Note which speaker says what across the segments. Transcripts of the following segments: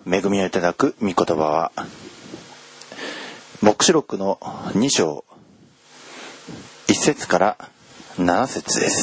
Speaker 1: 恵みをいただく御言葉は黙示録の2章1節から7節です。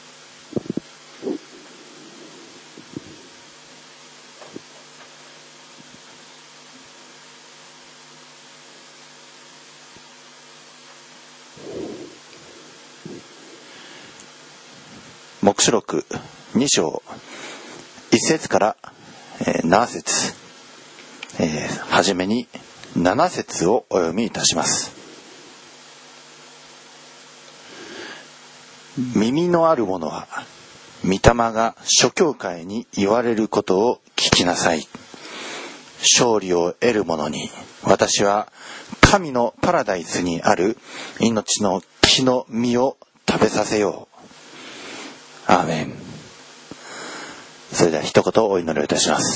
Speaker 1: 黙示録2章1節から7節、はじめに7節をお読みいたします。耳のある者は御霊が諸教会に言われることを聞きなさい。勝利を得る者に私は神のパラダイスにある命の木の実を食べさせよう。アーメン。それでは一言お祈りをいたします。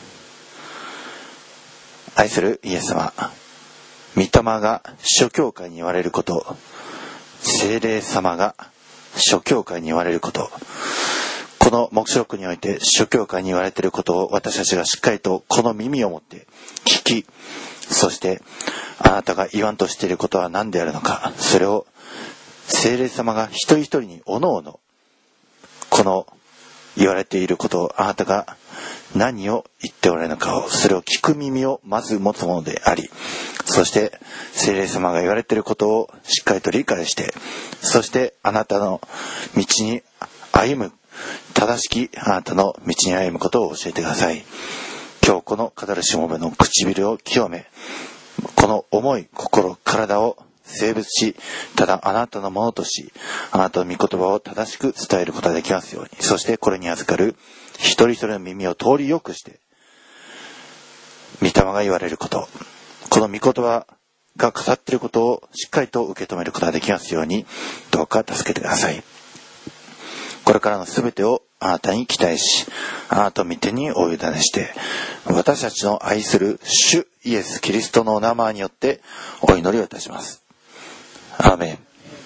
Speaker 1: 愛するイエス様、御霊が諸教会に言われること、聖霊様が諸教会に言われること、この黙示録において諸教会に言われていることを私たちがしっかりとこの耳を持って聞き、そしてあなたが言わんとしていることは何であるのか、それを聖霊様が一人一人におのおのこの言われていることを、あなたが何を言っておられるのかを、それを聞く耳をまず持つものであり、そして聖霊様が言われていることをしっかりと理解して、そしてあなたの道に歩む、正しきあなたの道に歩むことを教えてください。今日この語るしもべの唇を清め、この思い、心、体を性別し、ただあなたのものとし、あなたの御言葉を正しく伝えることができますように、そしてこれに預かる一人一人の耳を通りよくして、御霊が言われること、この御言葉が語っていることをしっかりと受け止めることができますように、どうか助けてください。これからのすべてをあなたに期待し、あなたの御手にお委ねして、私たちの愛する主イエス・キリストのお名前によってお祈りをいたします。アーメン。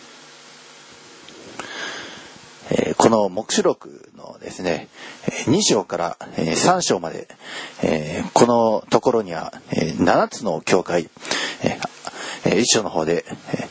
Speaker 1: この黙示録のですね、2章から3章まで、このところには7つの教会、1章の方で、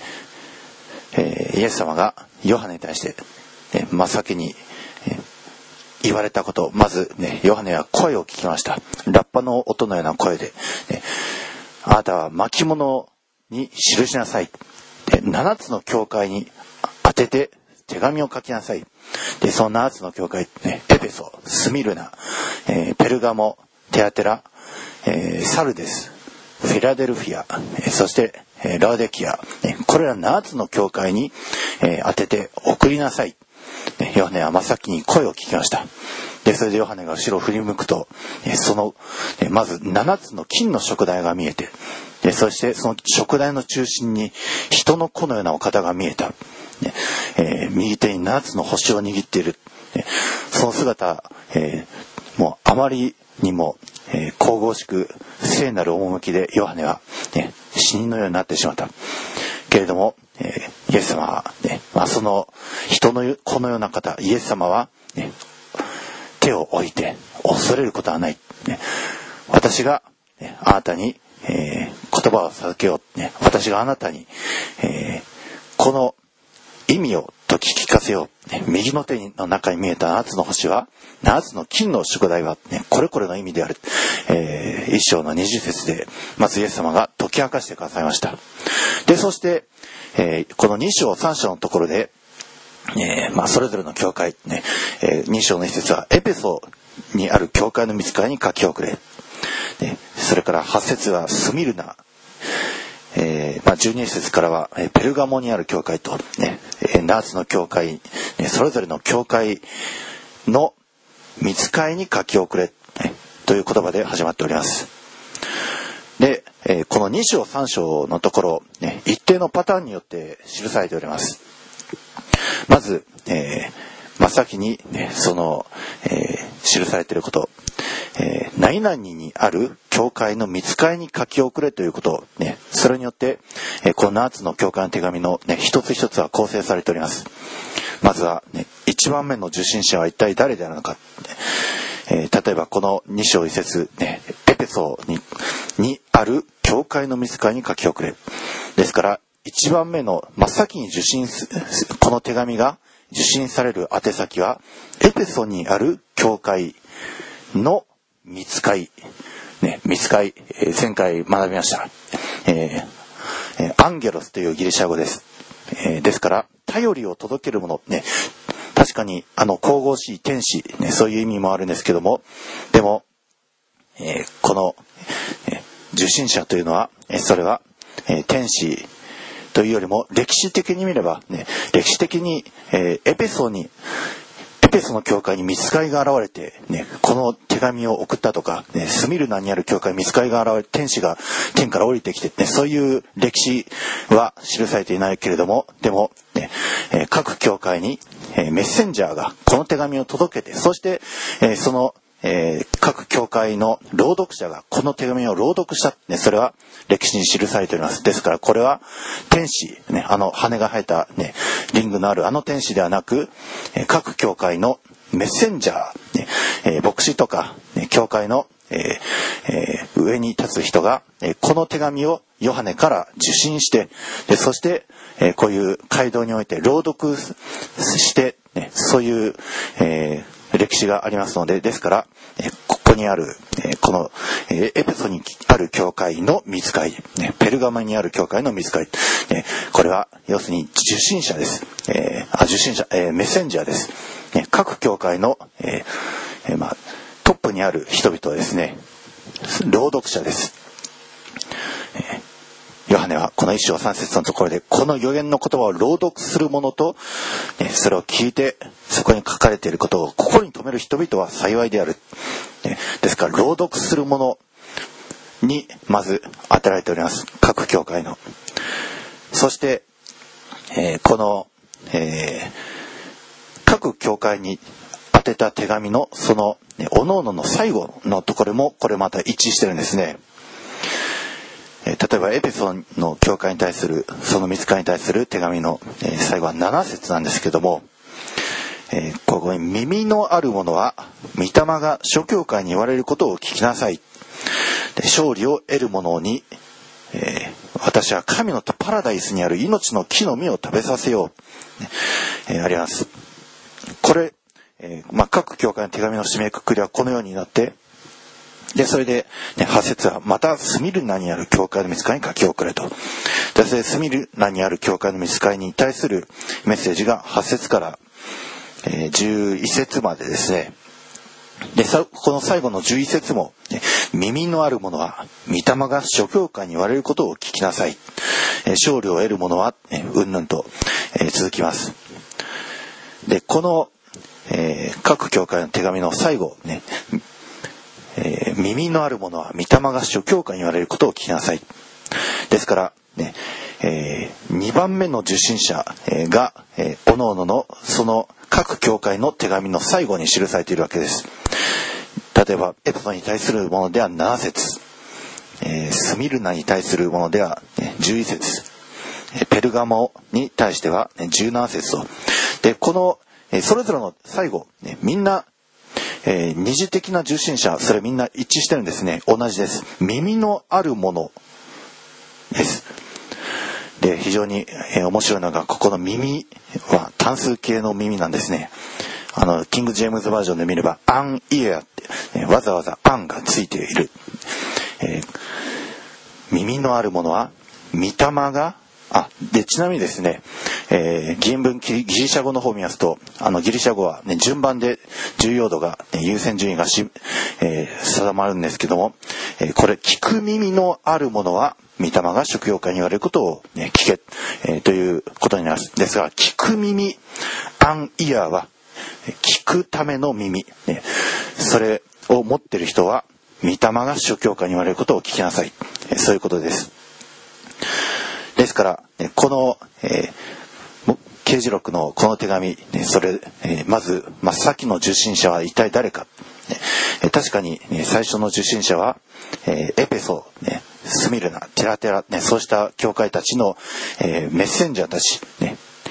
Speaker 1: イエス様がヨハネに対して、真っ先に言われたこと、まずね、ヨハネは声を聞きました。ラッパの音のような声で、あなたは巻物に記しなさい。7つの教会に当てて手紙を書きなさい。で、その7つの教会、エペソ、スミルナ、ペルガモ、テアテラ、サルデス、フィラデルフィア、そしてラウデキア、これら7つの教会に当てて送りなさい。ヨハネは真っ先に声を聞きました。で、それでヨハネが後ろを振り向くと、そのまず7つの金の燭台が見えて、で、そしてその燭台の中心に人の子のようなお方が見えた。右手に7つの星を握っている。その姿、もうあまりにも、神々しく聖なる趣でヨハネは、死人のようになってしまった。けれども、イエス様は、その人の子のような方、イエス様は、手を置いて恐れることはない。私が、あなたに、言葉を授けよう。私があなたに、この意味を解き聞かせよう。右の手の中に見えた7つの星は、7つの金の燭台は、これこれの意味である。1章の20節で、まずイエス様が解き明かしてくださいました。で、そして、この2章3章のところで、それぞれの教会、2章の1節はエペソにある教会の御使いに書き送れ。それから8節はスミルナ、12節からはペルガモにある教会と、7つの教会、それぞれの教会の御使いに書き送れ、という言葉で始まっております。で、この2章3章のところ、一定のパターンによって記されております。まず、真っ先に、その、記されていること、何々にある教会の御使いに書き送れということを、それによって、この7つの教会の手紙の、一つ一つは構成されております。まずは、1番目の受信者は一体誰であるのか。例えばこの2章1節、エソにある教会の御使いに書き送れ。ですから一番目の真っ先にこの手紙が受信される宛先はエペソにある教会の御使い、御使い、前回学びました、アンゲロスというギリシャ語です。ですから頼りを届けるもの、確かに神々しい天使、そういう意味もあるんですけども、でも、この、受信者というのは、それは、天使というよりも歴史的に見れば、歴史的に、エペソの教会に御使いが現れて、この手紙を送ったとか、スミルナにある教会に御使いが現れて天使が天から降りてきて、そういう歴史は記されていないけれども、でも、各教会に、メッセンジャーがこの手紙を届けて、そして、その各教会の朗読者がこの手紙を朗読した、それは歴史に記されております。ですからこれは天使、羽が生えた、リングのある天使ではなく、各教会のメッセンジャー、牧師とか、教会の、上に立つ人が、この手紙をヨハネから受信して、そして、こういう街道において朗読して、そういう、歴史がありますので、ですからここにあるこのエペソにある教会の御使い、ペルガモにある教会の御使い、これは要するに受信者です。メッセンジャーです。各教会のトップにある人々はですね、朗読者です。ヨハネはこの1章3節のところで、この預言の言葉を朗読する者と、それを聞いてそこに書かれていることを心に留める人々は幸いである。ですから朗読する者にまず与えられております。各教会の。そして、この、各教会に宛てた手紙のその各々の最後のところもこれまた一致してるんですね。例えばエペソの教会に対するその御使いに対する手紙の最後は7節なんですけども、ここに耳のある者は御霊が諸教会に言われることを聞きなさい。勝利を得る者に、私は神のパラダイスにある命の木の実を食べさせよう、あります。これ、各教会の手紙の締めくくりはこのようになって、でそれで、8節はまたスミルナにある教会の御使いに書き送れと。でそれでスミルナにある教会の御使いに対するメッセージが8節から、11節までですね。でこの最後の11節も、耳のある者は御霊が諸教会に言われることを聞きなさい。勝利を得る者はうんぬんと、続きます。でこの、各教会の手紙の最後ね、耳のある者は御霊が諸教会に言われることを聞きなさい。ですからね、2番目の受信者が各々のその各教会の手紙の最後に記されているわけです。例えばエペソに対するものでは7節、スミルナに対するものでは11節、ペルガモに対しては17節と。でこのそれぞれの最後、みんな二次的な受信者、それみんな一致してるんですね。同じです。耳のあるものです。で非常に面白いのが、ここの耳は単数形の耳なんですね。キング・ジェームズバージョンで見ればアン・イエアって、わざわざアンがついている。耳のあるものは御霊がでちなみにですね、原文ギリシャ語の方を見ますと、ギリシャ語は、順番で重要度が、優先順位が定まるんですけども、これ聞く耳のあるものは御霊が諸教会に言われることを、聞け、ということになります。ですが聞く耳、アンイヤーは聞くための耳、それを持っている人は御霊が諸教会に言われることを聞きなさい、そういうことです。ですからこの、啓示録のこの手紙、それ、まず真っ先の受信者は一体誰か。確かに最初の受信者はエペソ、スミルナ、テラテラ、そうした教会たちのメッセンジャーたち、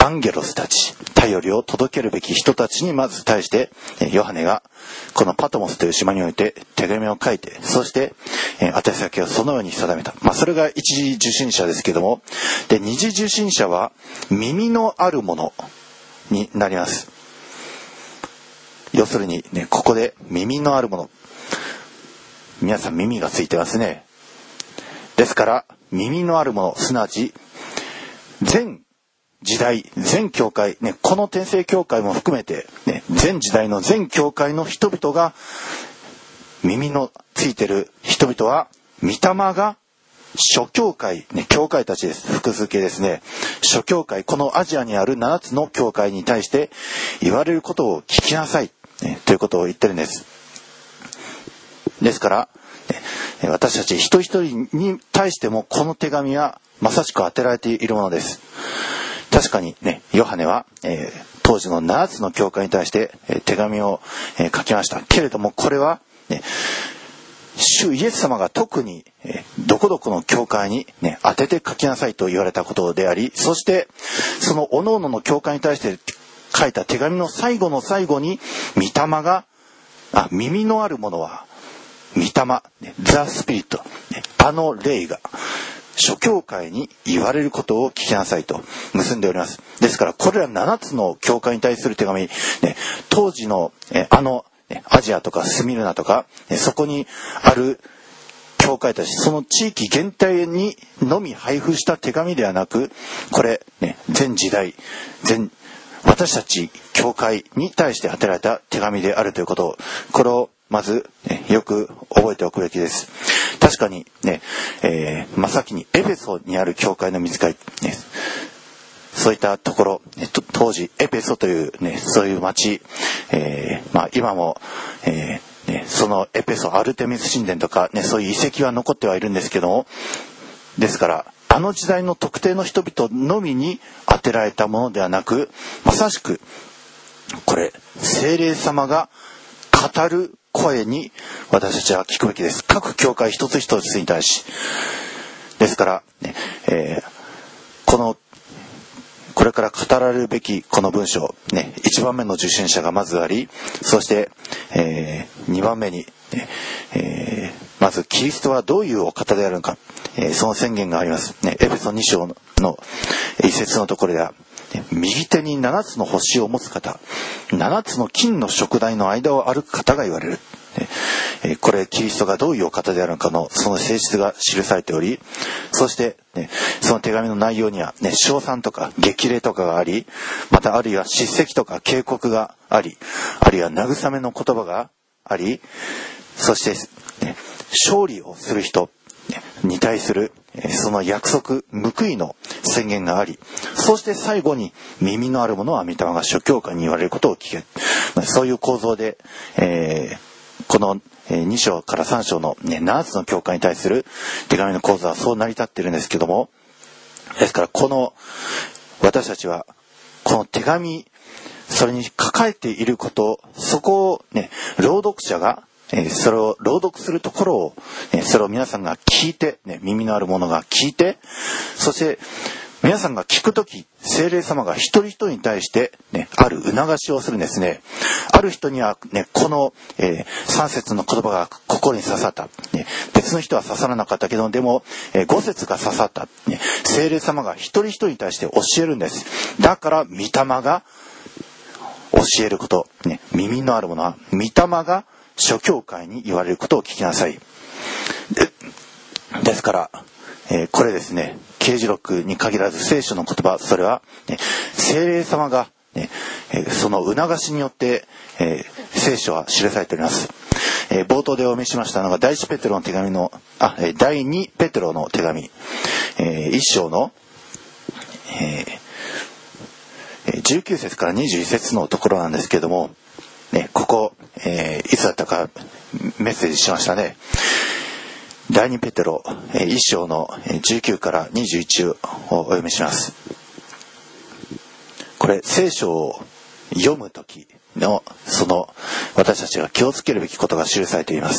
Speaker 1: アンゲロスたち、頼りを届けるべき人たちにまず対してヨハネがこのパトモスという島において手紙を書いて、そして宛先をそのように定めた。それが一次受信者ですけども、で二次受信者は耳のあるものになります。要するにね、ここで耳のあるもの、皆さん耳がついてますね。ですから耳のあるもの、すなわち全時代、全教会、ね、この天聖教会も含めて、ね、全時代の全教会の人々が、耳のついてる人々は、御霊が諸教会、ね、教会たちです。複数形ですね。諸教会、このアジアにある7つの教会に対して言われることを聞きなさい、ね、ということを言ってるんです。ですから、ね、私たち一人一人に対してもこの手紙はまさしく当てられているものです。確かにね、ヨハネは、当時の7つの教会に対して、手紙を、書きました。けれどもこれは、ね、主イエス様が特に、どこどこの教会に、ね、当てて書きなさいと言われたことであり、そしてその各々の教会に対して書いた手紙の最後の最後に、御霊が、耳のある者は御霊、ね、ザ・スピリット、ね、霊が諸教会に言われることを聞きなさいと結んでおります。ですからこれら7つの教会に対する手紙、ね、当時のアジアとかスミルナとか、そこにある教会たち、その地域限定にのみ配布した手紙ではなく、これ、ね、全時代、私たち教会に対して当てられた手紙であるということを、これをまず、ね、よく覚えておくべきです。確かにね、真っ先にエペソにある教会の見つかり、ね、そういったところ、当時エペソというね、そういう町、今も、ね、そのエペソアルテミス神殿とかね、そういう遺跡は残ってはいるんですけども、ですからあの時代の特定の人々のみに当てられたものではなく、まさしくこれ聖霊様が語る声に私たちは聞くべきです。各教会一つ一つに対し。ですから、ね、これから語られるべきこの文章、ね、1番目の受信者がまずあり、そして、2番目に、まずキリストはどういうお方であるのか、その宣言があります。ね、エペソ2章の一節のところでは、右手に7つの星を持つ方、7つの金の燭台の間を歩く方が言われる。これキリストがどういうお方であるのかのその性質が記されており、そして、ね、その手紙の内容には、ね、称賛とか激励とかがあり、またあるいは叱責とか警告があり、あるいは慰めの言葉があり、そして、ね、勝利をする人に対するその約束、報いの宣言があり、そして最後に耳のある者は御霊が諸教会に言われることを聞け。そういう構造で、この2章から3章の、7つの教会に対する手紙の構造はそう成り立っているんですけども、ですから私たちはこの手紙、それに書かれていること、そこをね、朗読者がそれを朗読するところを、それを皆さんが聞いて、耳のある者が聞いて、そして皆さんが聞くとき、聖霊様が一人一人に対して、ある促しをするんですね。ある人には、この、3節の言葉が心に刺さった。別の人は刺さらなかったけど、でも、5節が刺さった。聖霊様が一人一人に対して教えるんです。だから、御霊が教えること。耳のある者は、御霊が諸教会に言われることを聞きなさい。ですから、これですね、啓示録に限らず聖書の言葉、それは、聖霊様が、その促しによって、聖書は記されております。冒頭でお見せしましたのが第2ペテロの手紙、1章の、19節から21節のところなんですけれども、ここ、いつだったかメッセージしましたね。第2ペテロ1章の19から21をお読みします。これ聖書を読むときのその私たちが気をつけるべきことが記されています。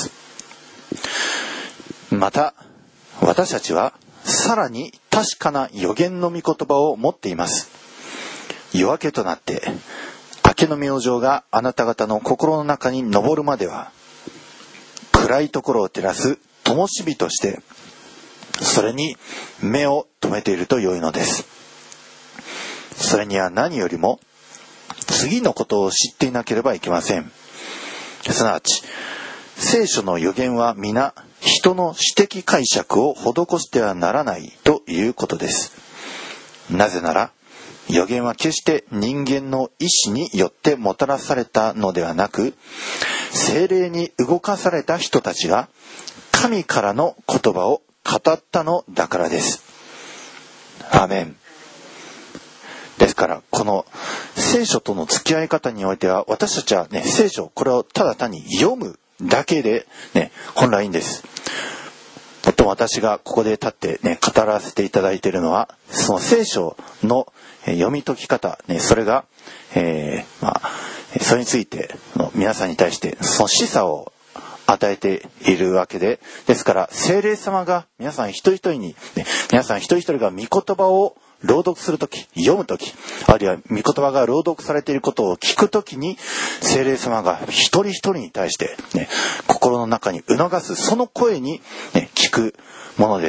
Speaker 1: また私たちはさらに確かな預言の御言葉を持っています。 夜明けとなって明けの明星があなた方の心の中に昇るまでは、暗いところを照らす灯火としてそれに目を留めていると良いのです。それには何よりも次のことを知っていなければいけません。すなわち聖書の預言は皆人の私的解釈を施してはならないということです。なぜなら預言は決して人間の意志によってもたらされたのではなく、聖霊に動かされた人たちが神からの言葉を語ったのだからです。アーメン。ですからこの聖書との付き合い方においては、私たちはね、聖書これをただ単に読むだけでね、本来いいんです。もっとも私がここで立ってね、語らせていただいているのは、その聖書の読み解き方、ね、それが、それについて皆さんに対してその示唆を与えているわけで、ですから聖霊様が皆さん一人一人に、ね、皆さん一人一人が御言葉を朗読するとき、読むとき、あるいは御言葉が朗読されていることを聞くときに、聖霊様が一人一人に対して、ね、心の中に促す、その声に、ね、聞くものです。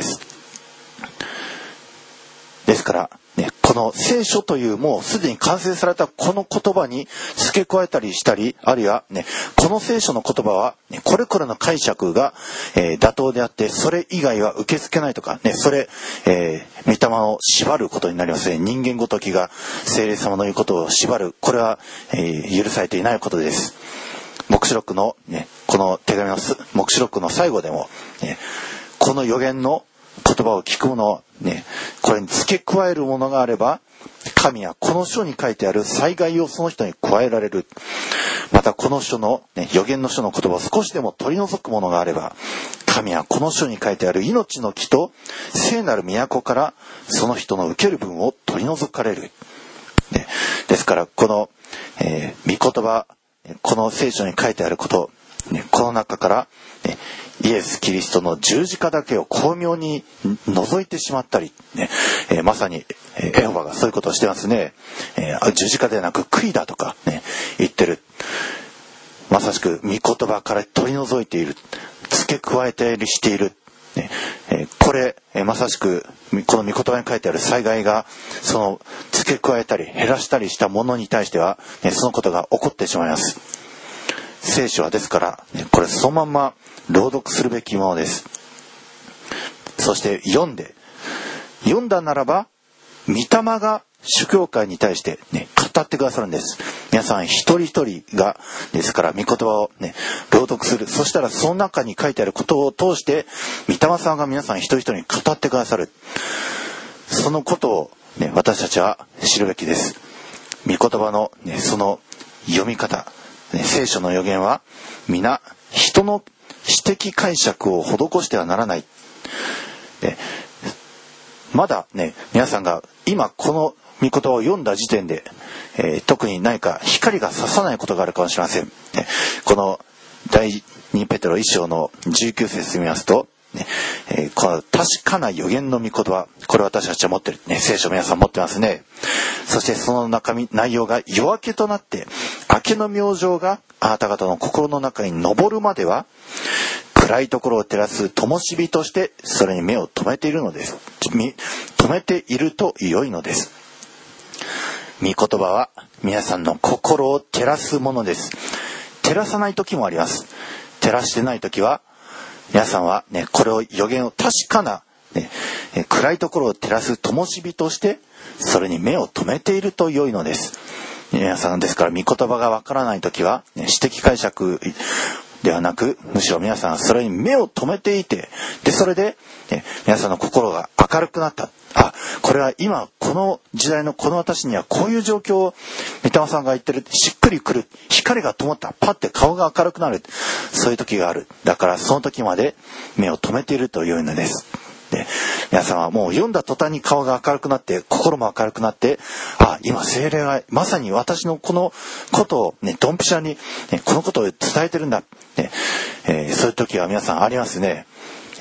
Speaker 1: ですから、ね、この聖書というもうすでに完成されたこの言葉に付け加えたりしたり、あるいは、ね、この聖書の言葉は、ね、これこれの解釈が、妥当であってそれ以外は受け付けないとか、ね、それ、御霊を縛ることになりますね。人間ごときが聖霊様の言うことを縛る、これは、許されていないことです。黙示録の、ね、この手紙の黙示録の最後でも、ね、この預言の言葉を聞くもの、ね、これに付け加えるものがあれば、神はこの書に書いてある災害をその人に加えられる。またこの書の、ね、預言の書の言葉を少しでも取り除くものがあれば、神はこの書に書いてある命の木と聖なる都からその人の受ける分を取り除かれる。ね、ですからこの、御言葉、この聖書に書いてあること、ね、この中から、ね、イエス・キリストの十字架だけを巧妙に除いてしまったり、ね、まさにエホバがそういうことをしてますね。十字架ではなく杭だとか、ね、言ってる。まさしく御言葉から取り除いている、付け加えたりしている、ね、これまさしくこの御言葉に書いてある災害がその付け加えたり減らしたりしたものに対しては、ね、そのことが起こってしまいます。聖書はですから、ね、これそのまんま朗読するべきものです。そして読んだならば御霊が主教会に対して、ね、語ってくださるんです。皆さん一人一人がですから御言葉を、ね、朗読する。そしたらその中に書いてあることを通して御霊さんが皆さん一人一人に語ってくださる。そのことを、ね、私たちは知るべきです。御言葉の、ね、その読み方、ね、聖書の預言は皆人の私的解釈を施してはならない。でまだね、皆さんが今この御言葉を読んだ時点で、特に何か光が差さないことがあるかもしれません。この第2ペテロ1章の19節見ますと、ね、この確かな預言の御言葉、これ私たちは持ってる、ね、聖書皆さん持ってますね。そしてその内容が夜明けとなって明けの明星があなた方の心の中に昇るまでは、暗いところを照らす灯火としてそれに目を留めているのです。留めていると良いのです。御言葉は皆さんの心を照らすものです。照らさない時もあります。照らしてない時は皆さんは、ね、これを預言を確かな、ね、暗いところを照らす灯火としてそれに目を留めていると良いのです。皆さんですから御言葉がわからない時は、ね、私的解釈ではなく、むしろ皆さんはそれに目を留めていて、でそれで、ね、皆さんの心が明るくなった。あ、これは今この時代のこの私にはこういう状況を御霊さんが言ってる、しっくりくる、光が灯った、パッて顔が明るくなる、そういう時がある。だからその時まで目を留めているというのです。で皆さんはもう読んだ途端に顔が明るくなって心も明るくなって、あ、今聖霊がまさに私のこのことをね、ドンピシャに、ね、このことを伝えてるんだ、ね、そういう時は皆さんありますね。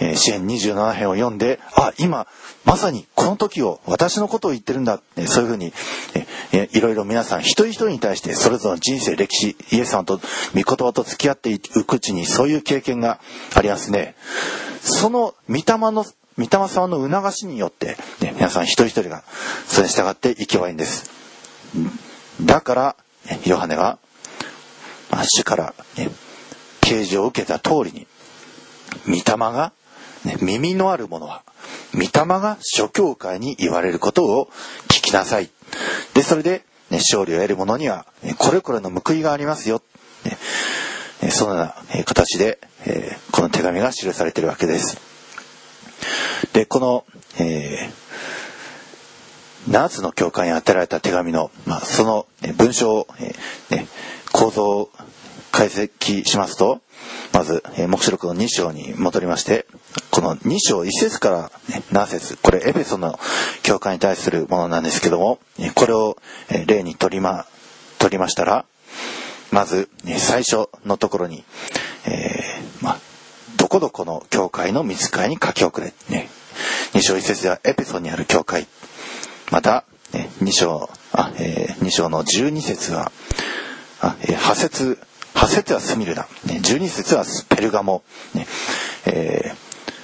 Speaker 1: 詩編27編を読んで、今まさにこの時を私のことを言ってるんだ、そういうふうにいろいろ皆さん一人一人に対してそれぞれの人生歴史、イエス様と御言葉と付き合っていくうちにそういう経験がありますね。その御霊様の促しによって、皆さん一人一人がそれに従っていけばいいんです。だからヨハネは主から啓示を受けた通りに、御霊が、耳のある者は御霊が諸教会に言われることを聞きなさい。でそれで、勝利を得る者にはこれこれの報いがありますよ。そのような形で、この手紙が記されているわけです。でこの、7つの教会に与えられた手紙の、その文章を、構造を解析しますと、まず黙示録の2章に戻りまして、この2章1節から7節、これエペソの教会に対するものなんですけども、これを例に取りましたら、まず最初のところに、どこどこの教会の御使いに書き送れ、2章1節ではエペソにある教会、また2章の12節は8節はスミルナ、12節はペルガモ、で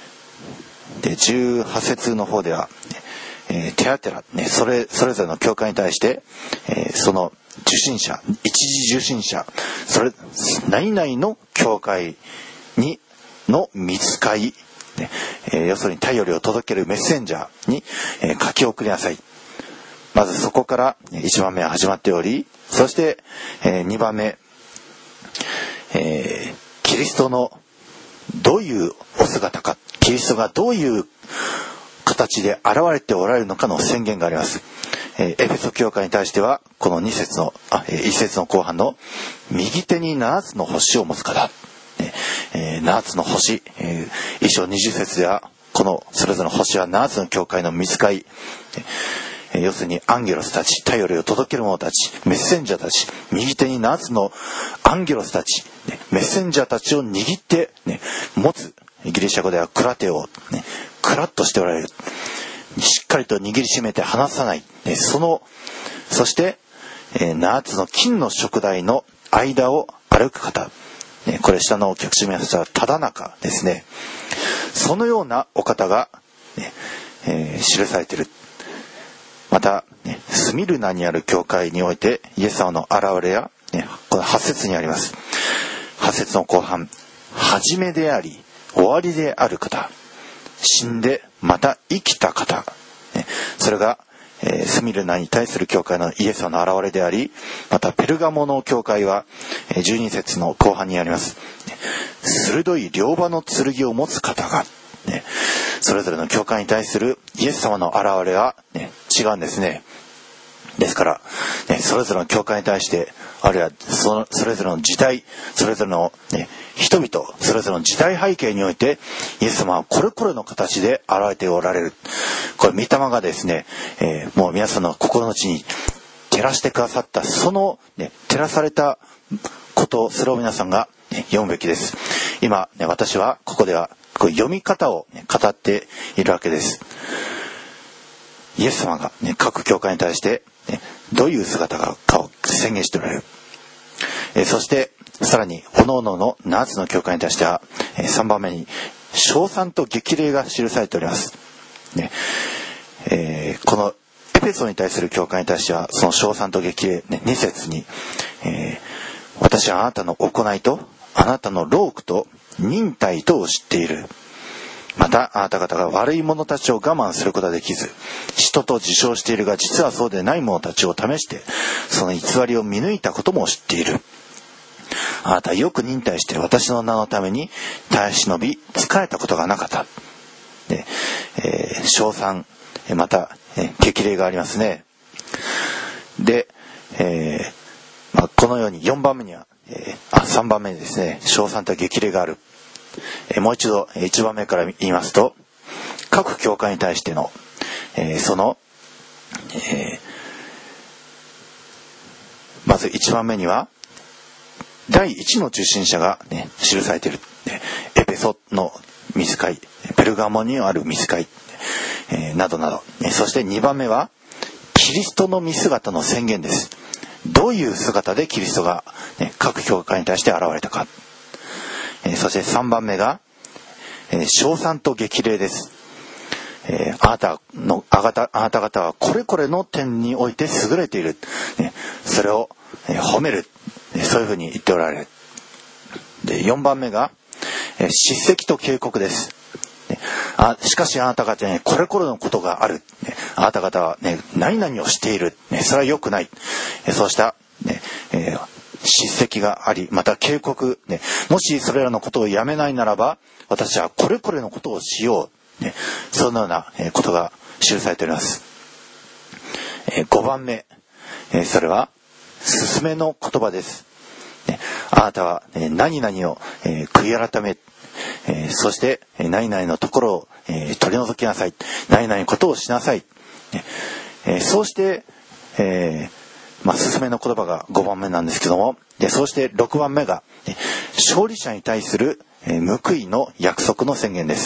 Speaker 1: 18節の方ではテアテラ、それぞれの教会に対して、その受信者、一時受信者、何々の教会にの御使い、要するに頼りを届けるメッセンジャーに、書き送りなさい。まずそこから1番目は始まっており、そして、2番目、キリストのどういうお姿か、キリストがどういう形で現れておられるのかの宣言があります。エフェソ教会に対してはこの1節の後半の右手に7つの星を持つ方、7つの星、1章20節ではこのそれぞれの星は7つの教会の御使い、要するにアンゲロスたち、頼りを届ける者たち、メッセンジャーたち、右手に7つのアンゲロスたち、メッセンジャーたちを握って、持つ、ギリシャ語ではクラテオ、クラッとしておられる、しっかりと握りしめて離さない、そして、7つの金の燭台の間を歩く方、これ下の曲示めましたただ中ですね。そのようなお方が、記されている。また、スミルナにある教会においてイエス様の現れや、この8節にあります。8節の後半、初めであり終わりである方、死んでまた生きた方、それが、スミルナに対する教会のイエス様の現れであり、またペルガモの教会は12節の後半にあります。鋭い両刃の剣を持つ方が、それぞれの教会に対するイエス様の現れは、違うんですね。ですから、それぞれの教会に対して、あるいはそれぞれの時代、それぞれの、人々、それぞれの時代背景においてイエス様はこれこれの形で現れておられる。これ御霊がですね、もう皆さんの心の内に照らしてくださったその、照らされたこと、それを皆さんが、読むべきです。今、私はここではこういう読み方を、語っているわけです。イエス様が、各教会に対して、どういう姿かを宣言しておられる。そしてさらに各々の7つの教会に対しては、3番目に称賛と激励が記されております。このエペソに対する教会に対してはその称賛と激励、2節に、私はあなたの行いとあなたの労苦と忍耐とを知っている。またあなた方が悪い者たちを我慢することができず、人と自称しているが実はそうでない者たちを試してその偽りを見抜いたことも知っている。あなたはよく忍耐して私の名のために耐え忍び疲れたことがなかった。称賛、また、激励がありますね。で、このように4番目には、3番目にですね、称賛と激励がある。もう一度1番目から言いますと、各教会に対しての、その、まず1番目には第一の受信者が、記されている。エペソの御使いルガモにある御使い、などなど、そして2番目はキリストの御姿の宣言です。どういう姿でキリストが、各教会に対して現れたか。そして3番目が、称賛と激励です。あなた方はこれこれの点において優れている、それを、褒める、そういうふうに言っておられる。で4番目が、叱責と警告です。しかしあなた方にこれこれのことがある。あなた方は、何々をしている。それは良くない。そうした、叱責があり、また警告、もしそれらのことをやめないならば、私はこれこれのことをしよう。そのようなことが記されております。5番目、それは勧めの言葉です。あなたは何々を悔い改め、そして何々のところを取り除きなさい。何々のことをしなさい。そうして、勧めの言葉が5番目なんですけども、そうして6番目が勝利者に対する報いの約束の宣言です。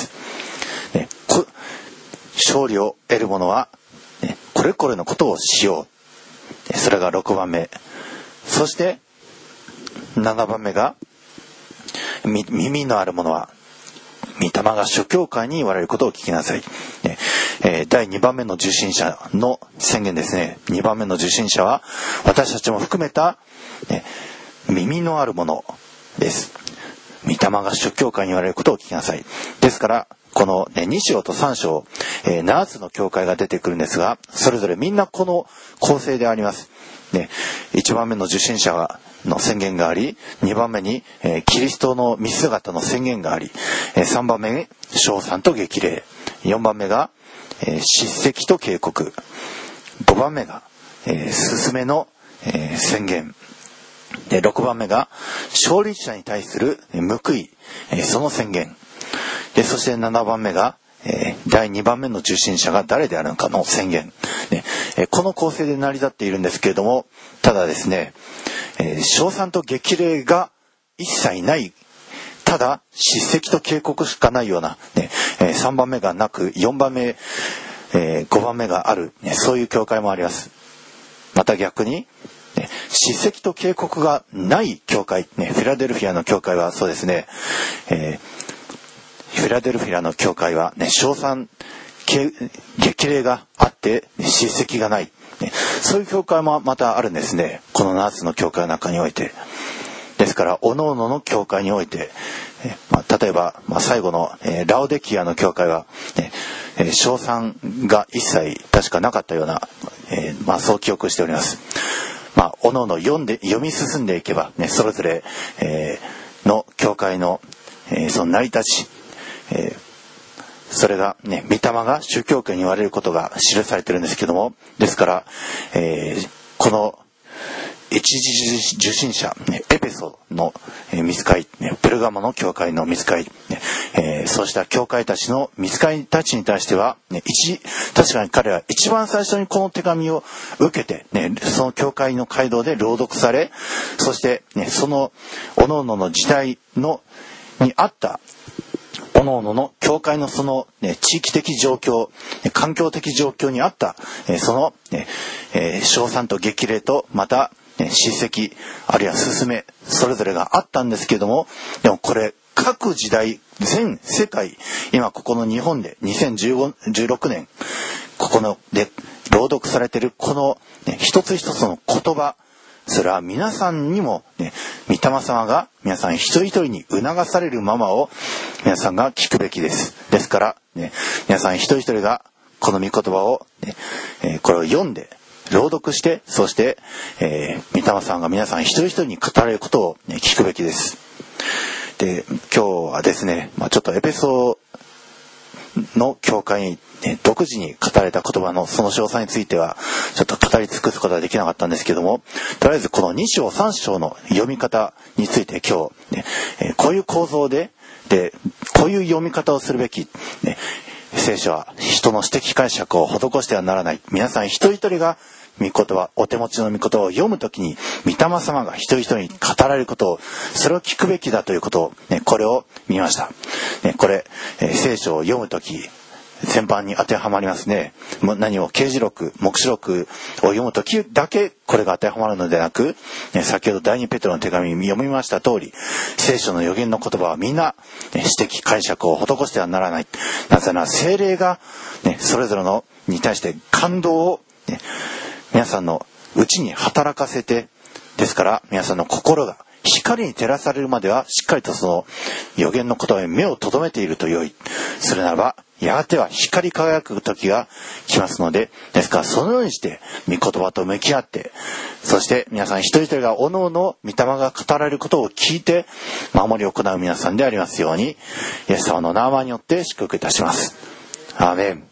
Speaker 1: 勝利を得る者はこれこれのことをしよう。それが6番目。そして7番目が耳のある者は御霊が諸教会に言われることを聞きなさい。第2番目の受信者の宣言ですね。2番目の受信者は私たちも含めた耳のある者です。御霊が諸教会に言われることを聞きなさい。ですからこの2章と3章、7つの教会が出てくるんですが、それぞれみんなこの構成であります。1番目の受信者の宣言があり、2番目にキリストの御姿の宣言があり、3番目に称賛と激励、4番目が叱責と警告、5番目が勧めの宣言で、6番目が勝利者に対する報い、その宣言で、そして7番目が第2番目の受信者が誰であるのかの宣言、この構成で成り立っているんですけれども、ただですね、称賛と激励が一切ない、ただ叱責と警告しかないような、3番目がなく4番目、5番目がある、そういう教会もあります。また逆に叱責と警告がない教会、フィラデルフィアの教会はそうですね、フィラデルフィアの教会は称賛激励があって叱責がない、そういう教会もまたあるんですね。この7つの教会の中において。ですから各々の教会において、例えば、最後のラオデキアの教会は称賛が一切確かなかったような、そう記憶しております。各々読み進んでいけば、それぞれ、の教会の、その成り立ち、それが御霊が宗教界に言われることが記されているんですけども、ですから、この一次受信者エペソの御使い、ペルガモの教会の御使い、そうした教会たちの御使いたちに対しては、確かに彼は一番最初にこの手紙を受けて、その教会の街道で朗読され、そして、その各々の時代にあった各々の教会のその、地域的状況、環境的状況にあった、その、称賛と激励とまた叱責あるいは勧め、それぞれがあったんですけれども、でもこれ各時代全世界、今ここの日本で2016年ここので朗読されているこの、一つ一つの言葉、それは皆さんにも、御霊様が皆さん一人一人に促されるままを皆さんが聞くべきです。ですから、皆さん一人一人がこの御言葉を、これを読んで朗読して、そして、御霊さんが皆さん一人一人に語られることを、聞くべきです。で、今日はですね、ちょっとエペソの教会に、独自に語られた言葉のその詳細についてはちょっと語り尽くすことはできなかったんですけども、とりあえずこの2章3章の読み方について今日、こういう構造でこういう読み方をするべき、聖書は人の私的解釈を施してはならない。皆さん一人一人が御言葉、お手持ちの御言葉を読むときに御霊様が一人一人に語られることを、それを聞くべきだということを、これを見ました。これ、聖書を読むとき全般に当てはまりますね。何を啓示録、黙示録を読むときだけこれが当てはまるのではなく、先ほど第二ペテロの手紙を読みました通り、聖書の預言の言葉はみんな指摘解釈を施してはならない。なぜなら聖霊が、それぞれのに対して感動を、皆さんのうちに働かせて、ですから皆さんの心が光に照らされるまではしっかりとその預言の言葉に目を留めていると良い。それならばやがては光り輝く時が来ますので、ですからそのようにして御言葉と向き合って、そして皆さん一人一人がおのおの御霊が語られることを聞いて守り行う皆さんでありますように、イエス様の名前によって祝福いたします。アーメン。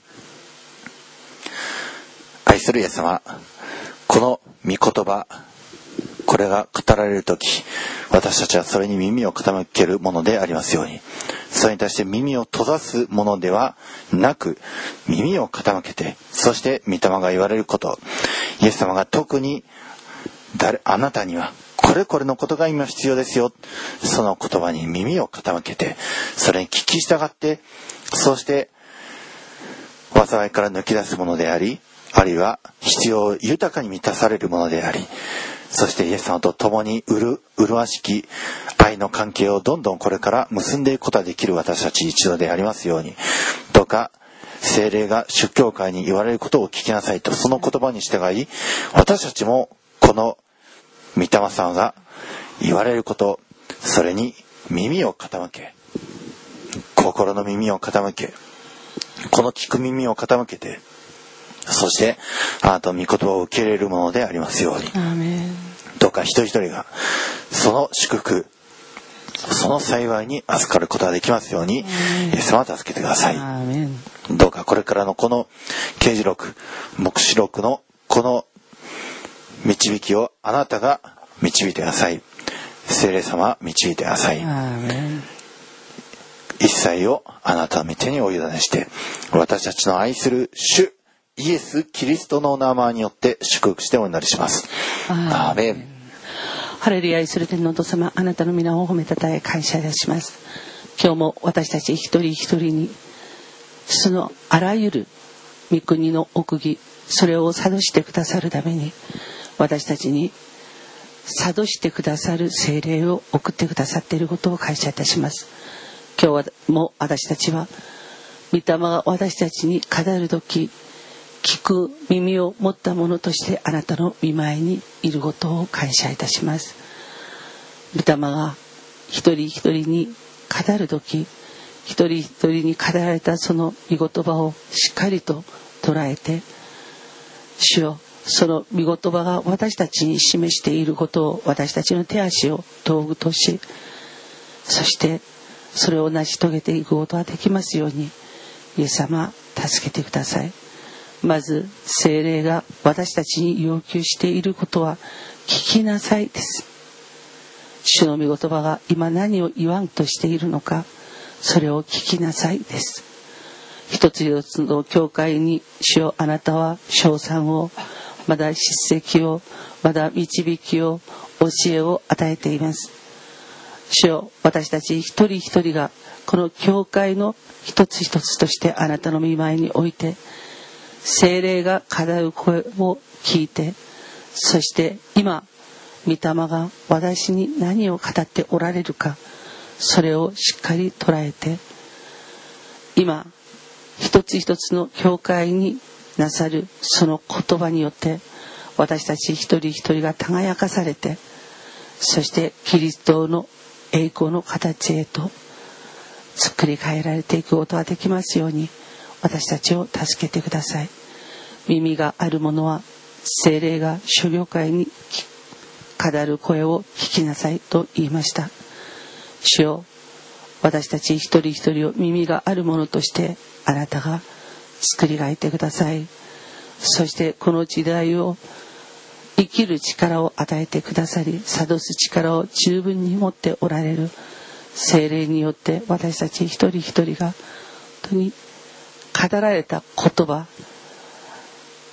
Speaker 1: 愛するイエス様、この御言葉、これが語られるとき、私たちはそれに耳を傾けるものでありますように、それに対して耳を閉ざすものではなく、耳を傾けて、そして御霊が言われること、イエス様が特にあなたにはこれこれのことが今必要ですよ、その言葉に耳を傾けて、それに聞き従って、そして災いから抜き出すものであり、あるいは必要を豊かに満たされるものであり、そしてイエス様と共に麗しき愛の関係をどんどんこれから結んでいくことができる私たち一同でありますように、どうか聖霊が主教会に言われることを聞きなさいと、その言葉に従い、私たちもこの御霊様が言われること、それに耳を傾け、心の耳を傾け、この聞く耳を傾けて、そしてあなたの御言葉を受け入れるものでありますように、
Speaker 2: アーメン。
Speaker 1: どうか一人一人がその祝福、その幸いに預かることができますように、イエス様を助けてください。
Speaker 2: アーメン。
Speaker 1: どうかこれからのこの啓示録、黙示録のこの導きをあなたが導いてください。聖霊様導いてください。
Speaker 2: アーメン。
Speaker 1: 一切をあなたの御手にお委ねして、私たちの愛する主イエス・キリストの名前によって祝福してお祈りします。アーメン。
Speaker 2: ハレルヤ。愛する天のお父様、あなたの皆を褒めたたえ感謝いたします。今日も私たち一人一人にそのあらゆる御国の奥義、それを諭してくださるために、私たちに諭してくださる聖霊を送ってくださっていることを感謝いたします。今日も私たちは御霊が私たちに語るとき、聞く耳を持った者としてあなたの御前にいることを感謝いたします。御霊が一人一人に語るとき、一人一人に語られたその御言葉をしっかりと捉えて、主よ、その御言葉が私たちに示していることを、私たちの手足を道具とし、そしてそれを成し遂げていくことができますように、イエス様助けてください。まず聖霊が私たちに要求していることは聞きなさいです。主の御言葉が今何を言わんとしているのか、それを聞きなさいです。一つ一つの教会に、主よ、あなたは称賛を、まだ叱責を、まだ導きを、教えを与えています。主よ、私たち一人一人がこの教会の一つ一つとしてあなたの御前において、聖霊が語る声を聞いて、そして今御霊が私に何を語っておられるか、それをしっかり捉えて、今一つ一つの教会になさるその言葉によって、私たち一人一人が輝かされて、そしてキリストの栄光の形へと作り変えられていくことができますように、私たちを助けてください。耳がある者は聖霊が諸教会に語る声を聞きなさいと言いました。主よ、私たち一人一人を耳がある者としてあなたが作り変えてください。そしてこの時代を生きる力を与えてくださり、諭す力を十分に持っておられる聖霊によって、私たち一人一人が本当に語られた言葉、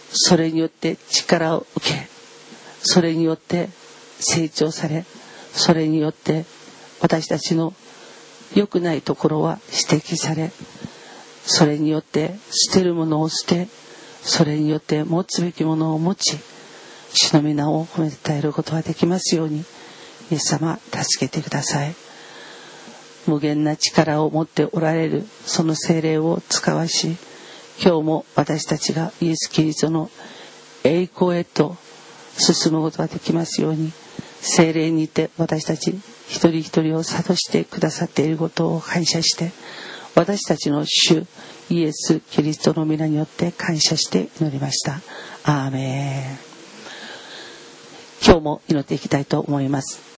Speaker 2: それによって力を受け、それによって成長され、それによって私たちの良くないところは指摘され、それによって捨てるものを捨て、それによって持つべきものを持ち、主の皆を褒めたたえることができますように、イエス様助けてください。無限な力を持っておられるその聖霊を使わし、今日も私たちがイエス・キリストの栄光へと進むことができますように、聖霊にて私たち一人一人を諭してくださっていることを感謝して、私たちの主イエス・キリストの皆によって感謝して祈りました。アーメン。今日も祈っていきたいと思います。